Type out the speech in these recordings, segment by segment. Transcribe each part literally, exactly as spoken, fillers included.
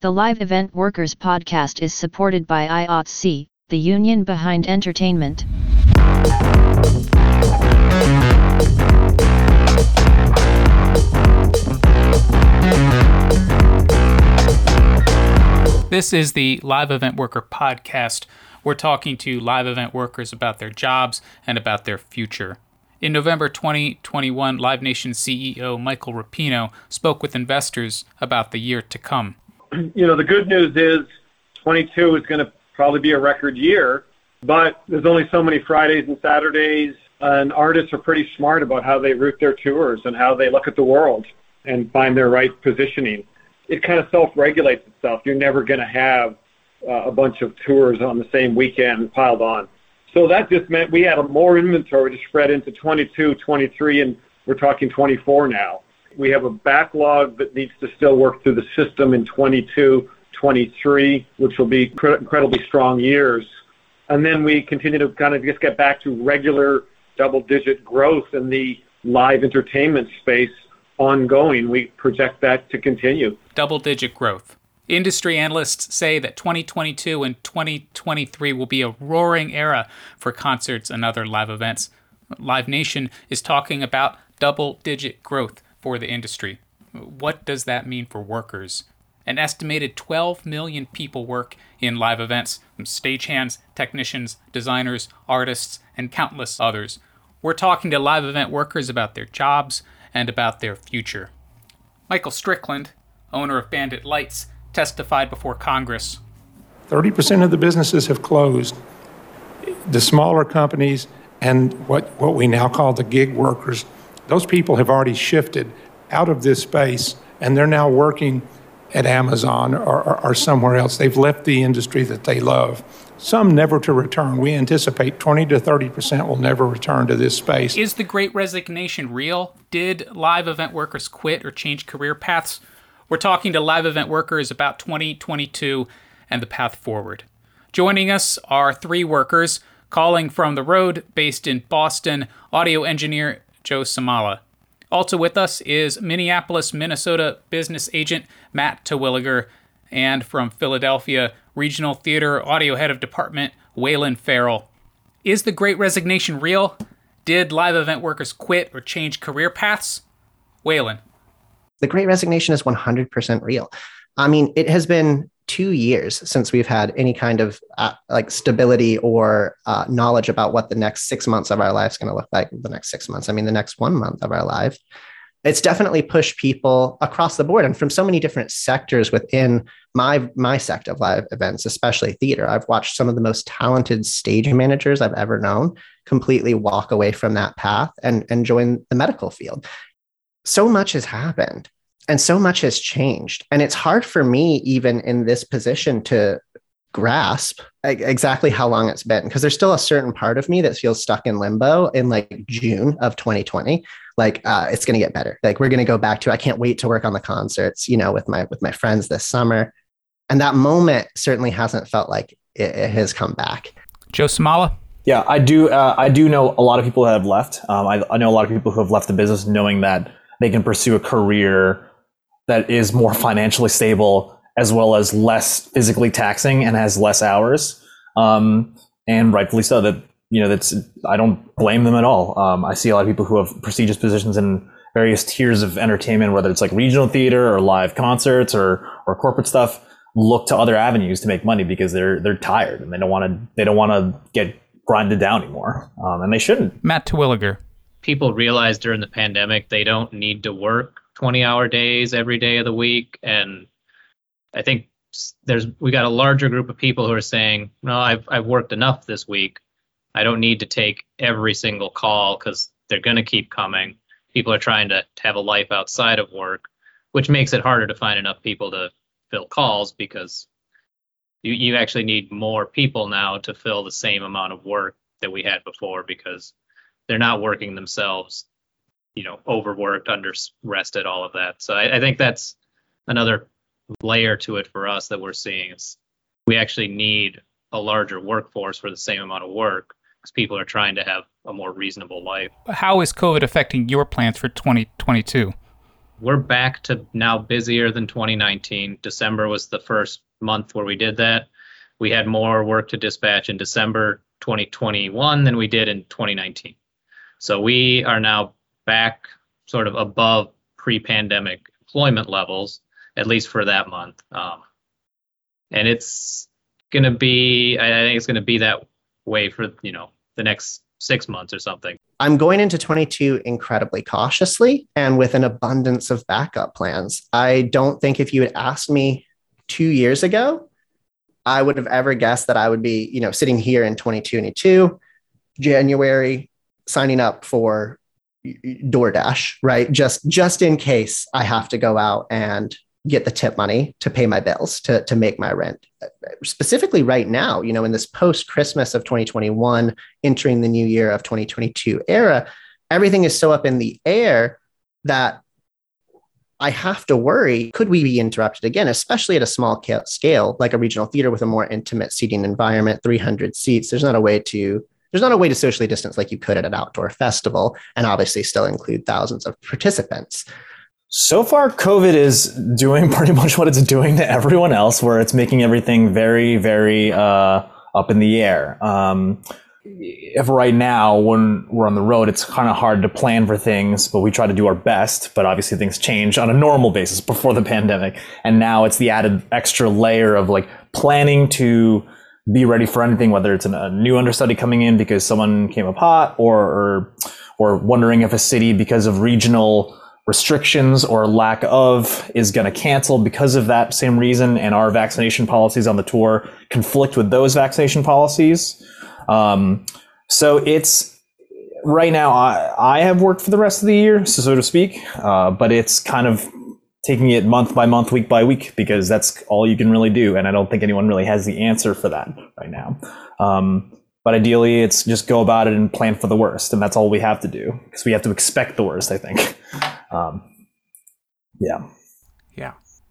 The Live Event Workers podcast is supported by I O T C, the union behind entertainment. This is the Live Event Worker podcast. We're talking to live event workers about their jobs and about their future. In November twenty twenty-one, Live Nation C E O Michael Rapino spoke with investors about the year to come. You know, the good news is twenty-two is going to probably be a record year, but there's only so many Fridays and Saturdays, and artists are pretty smart about how they route their tours and how they look at the world and find their right positioning. It kind of self-regulates itself. You're never going to have uh, a bunch of tours on the same weekend piled on. So that just meant we had a more inventory to spread into twenty-two, twenty-three, and we're talking twenty-four now. We have a backlog that needs to still work through the system in twenty-two, twenty-three, which will be cr- incredibly strong years. And then we continue to kind of just get back to regular double-digit growth in the live entertainment space ongoing. We project that to continue. Double-digit growth. Industry analysts say that twenty twenty-two and twenty twenty-three will be a roaring era for concerts and other live events. Live Nation is talking about double-digit growth for the industry. What does that mean for workers? An estimated twelve million people work in live events, stagehands, technicians, designers, artists, and countless others. We're talking to live event workers about their jobs and about their future. Michael Strickland, owner of Bandit Lights, testified before Congress. thirty percent of the businesses have closed. The smaller companies and what, what we now call the gig workers, those people have already shifted out of this space, and they're now working at Amazon or, or, or somewhere else. They've left the industry that they love. Some never to return. We anticipate twenty to thirty percent will never return to this space. Is the Great Resignation real? Did live event workers quit or change career paths? We're talking to live event workers about twenty twenty-two and the path forward. Joining us are three workers calling from the road, based in Boston, audio engineer Joe Samala. Also with us is Minneapolis, Minnesota business agent Matt Terwilliger, and from Philadelphia, regional theater audio head of department Waylon Farrell. Is the Great Resignation real? Did live event workers quit or change career paths? Waylon. The Great Resignation is one hundred percent real. I mean, it has been two years since we've had any kind of uh, like stability or uh, knowledge about what the next six months of our life is going to look like. The next six months, I mean, the next one month of our life. It's definitely pushed people across the board and from so many different sectors within my my sector of live events, especially theater. I've watched some of the most talented stage managers I've ever known completely walk away from that path and, and join the medical field. So much has happened and so much has changed. And it's hard for me, even in this position, to grasp exactly how long it's been, because there's still a certain part of me that feels stuck in limbo in like June of twenty twenty. Like uh, it's going to get better. Like we're going to go back to, I can't wait to work on the concerts, you know, with my, with my friends this summer. And that moment certainly hasn't felt like it, it has come back. Joe Samala. Yeah, I do. Uh, I do know a lot of people that have left. Um, I, I know a lot of people who have left the business knowing that they can pursue a career that is more financially stable, as well as less physically taxing and has less hours. Um, and rightfully so. That, you know, that's, I don't blame them at all. Um, I see a lot of people who have prestigious positions in various tiers of entertainment, whether it's like regional theater or live concerts or or corporate stuff, look to other avenues to make money because they're they're tired and they don't want to they don't want to get grinded down anymore, um, and they shouldn't. Matt Terwilliger. People realized during the pandemic they don't need to work twenty-hour days every day of the week, and I think there's we got a larger group of people who are saying, "No, I've I've worked enough this week. I don't need to take every single call because they're going to keep coming." People are trying to, to have a life outside of work, which makes it harder to find enough people to fill calls because you, you actually need more people now to fill the same amount of work that we had before because they're not working themselves, you know, overworked, under-rested, all of that. So I, I think that's another layer to it for us that we're seeing is we actually need a larger workforce for the same amount of work because people are trying to have a more reasonable life. How is COVID affecting your plans for twenty twenty-two? we're back to now busier than twenty nineteen. December was the first month where we did that. We had more work to dispatch in December twenty twenty-one than we did in twenty nineteen. So we are now back sort of above pre-pandemic employment levels, at least for that month. Um, and it's going to be, I think it's going to be that way for, you know, the next six months or something. I'm going into twenty-two incredibly cautiously and with an abundance of backup plans. I don't think if you had asked me two years ago, I would have ever guessed that I would be, you know, sitting here in twenty twenty-two, January, signing up for DoorDash, right? Just, just in case I have to go out and get the tip money to pay my bills, to, to make my rent. Specifically right now, you know, in this post-Christmas of twenty twenty-one, entering the new year of twenty twenty-two era, everything is so up in the air that I have to worry, could we be interrupted again, especially at a small scale, like a regional theater with a more intimate seating environment, three hundred seats. There's not a way to There's not a way to socially distance like you could at an outdoor festival, and obviously still include thousands of participants. So far, COVID is doing pretty much what it's doing to everyone else, where it's making everything very, very uh, up in the air. Um, if right now, when we're on the road, it's kind of hard to plan for things, but we try to do our best. But obviously things change on a normal basis before the pandemic. And now it's the added extra layer of like planning to be ready for anything, whether it's a new understudy coming in because someone came up hot, or, or, or wondering if a city, because of regional restrictions or lack of, is going to cancel because of that same reason, and our vaccination policies on the tour conflict with those vaccination policies. Um, so it's right now, I, I have worked for the rest of the year, so, so to speak, uh, but it's kind of taking it month by month, week by week, because that's all you can really do. And I don't think anyone really has the answer for that right now. Um, but ideally, it's just go about it and plan for the worst. And that's all we have to do, because we have to expect the worst, I think. Um, yeah. Yeah.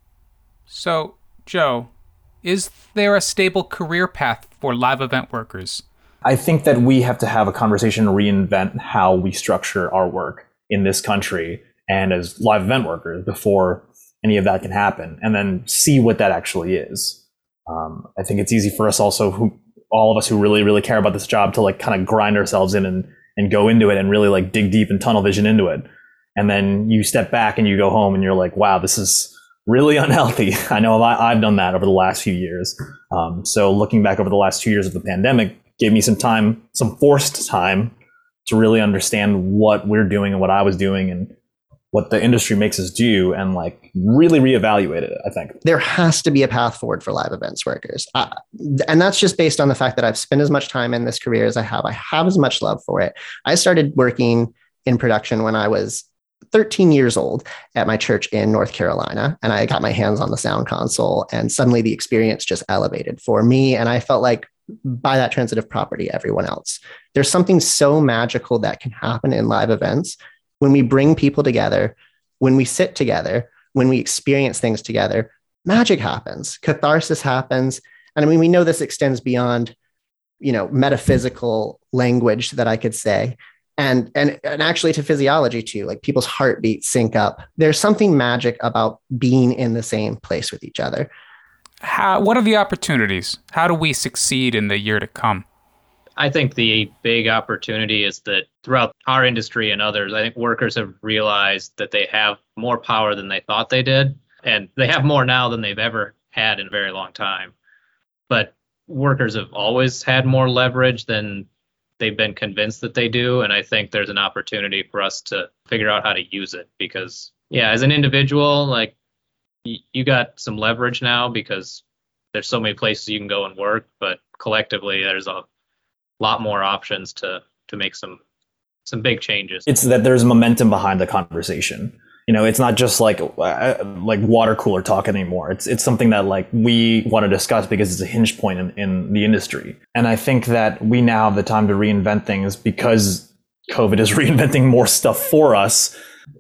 So, Joe, is there a stable career path for live event workers? I think that we have to have a conversation and reinvent how we structure our work in this country and as live event workers before any of that can happen, and then see what that actually is. Um, I think it's easy for us also, who all of us who really, really care about this job, to like kind of grind ourselves in and, and go into it and really like dig deep and tunnel vision into it. And then you step back and you go home and you're like, wow, this is really unhealthy. I know I, I've done that over the last few years. Um, so looking back over the last two years of the pandemic gave me some time, some forced time to really understand what we're doing and what I was doing and what the industry makes us do, and like really reevaluate it, I think. There has to be a path forward for live events workers. Uh, and that's just based on the fact that I've spent as much time in this career as I have. I have as much love for it. I started working in production when I was thirteen years old at my church in North Carolina, and I got my hands on the sound console, and suddenly the experience just elevated for me. And I felt like, by that transitive property, everyone else. There's something so magical that can happen in live events when we bring people together, when we sit together, when we experience things together. Magic happens, catharsis happens. And I mean, we know this extends beyond, you know, metaphysical language that I could say, and, and, and actually to physiology too, like people's heartbeats sync up. There's something magic about being in the same place with each other. How, what are the opportunities? How do we succeed in the year to come? I think the big opportunity is that throughout our industry and others, I think workers have realized that they have more power than they thought they did. And they have more now than they've ever had in a very long time. But workers have always had more leverage than they've been convinced that they do. And I think there's an opportunity for us to figure out how to use it. Because, yeah, as an individual, like, y- you got some leverage now because there's so many places you can go and work. But collectively, there's a lot more options to to make some some big changes. It's that there's momentum behind the conversation. You know, it's not just like uh, like water cooler talk anymore. It's it's something that like we want to discuss because it's a hinge point in, in the industry. And I think that we now have the time to reinvent things because COVID is reinventing more stuff for us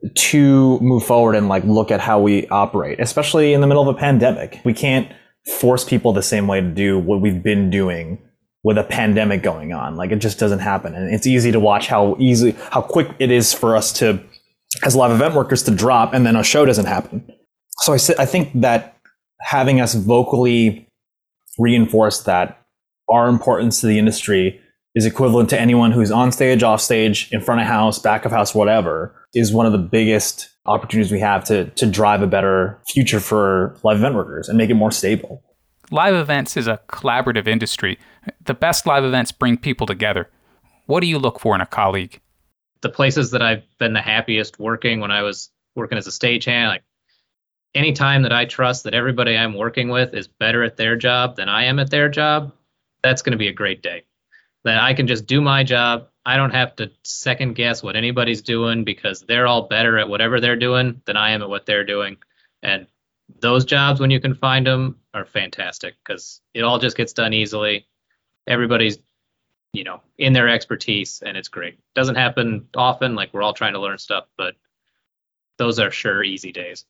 to move forward and like look at how we operate, especially in the middle of a pandemic. We can't force people the same way to do what we've been doing with a pandemic going on. Like, it just doesn't happen. And it's easy to watch how easy, how quick it is for us to as live event workers to drop and then a show doesn't happen. So I, I think that having us vocally reinforce that our importance to the industry is equivalent to anyone who's on stage, off stage, in front of house, back of house, whatever, is one of the biggest opportunities we have to to drive a better future for live event workers and make it more stable. Live events is a collaborative industry. The best live events bring people together. What do you look for in a colleague? The places that I've been the happiest working when I was working as a stagehand, like anytime that I trust that everybody I'm working with is better at their job than I am at their job, that's going to be a great day. That I can just do my job. I don't have to second guess what anybody's doing because they're all better at whatever they're doing than I am at what they're doing. And those jobs, when you can find them, are fantastic because it all just gets done easily. Everybody's, you know, in their expertise, and it's great. Doesn't happen often, like we're all trying to learn stuff, but those are sure easy days.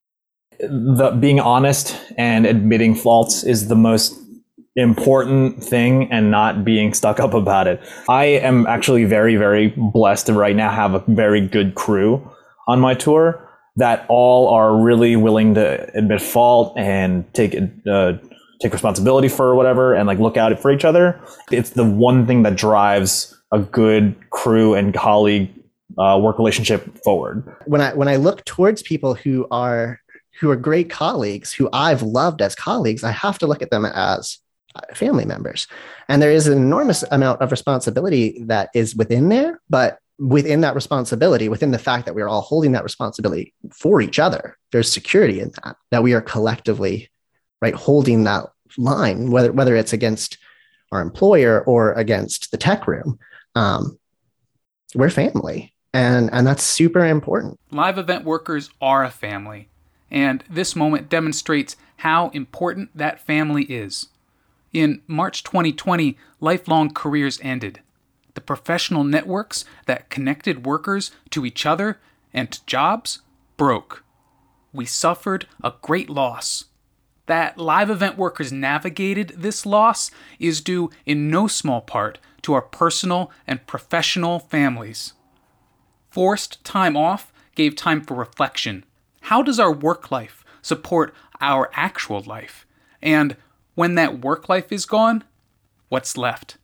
The being honest and admitting faults is the most important thing, and not being stuck up about it. I am actually very, very blessed to right now have a very good crew on my tour that all are really willing to admit fault and take uh, take responsibility for whatever and like look out for each other. It's the one thing that drives a good crew and colleague uh, work relationship forward. When I when I look towards people who are who are great colleagues, who I've loved as colleagues, I have to look at them as family members. And there is an enormous amount of responsibility that is within there, but within that responsibility, within the fact that we're all holding that responsibility for each other, there's security in that, that we are collectively, right, holding that line, whether whether it's against our employer or against the tech room. Um, we're family, and and that's super important. Live event workers are a family, and this moment demonstrates how important that family is. In March twenty twenty, lifelong careers ended. The professional networks that connected workers to each other and to jobs broke. We suffered a great loss. That live event workers navigated this loss is due in no small part to our personal and professional families. Forced time off gave time for reflection. How does our work life support our actual life? And when that work life is gone, what's left?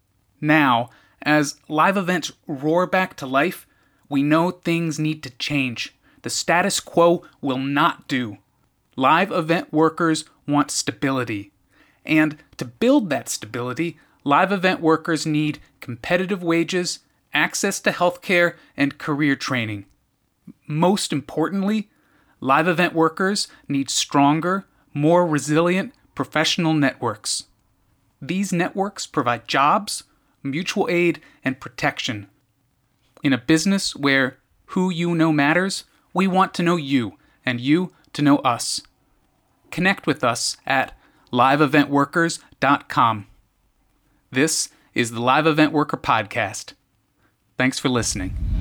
Now, as live events roar back to life, we know things need to change. The status quo will not do. Live event workers want stability. And to build that stability, live event workers need competitive wages, access to healthcare, and career training. Most importantly, live event workers need stronger, more resilient professional networks. These networks provide jobs, mutual aid, and protection. In a business where who you know matters, we want to know you, and you to know us. Connect with us at live event workers dot com. This is the Live Event Worker Podcast. Thanks for listening.